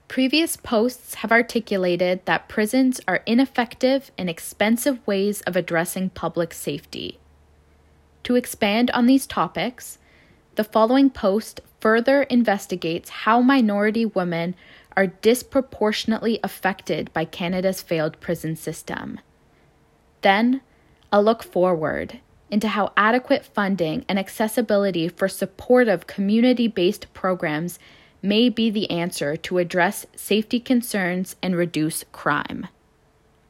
Previous posts have articulated that prisons are ineffective and expensive ways of addressing public safety. To expand on these topics, the following post further investigates how minority women are disproportionately affected by Canada's failed prison system. Then, a look forward into how adequate funding and accessibility for supportive community-based programs may be the answer to address safety concerns and reduce crime.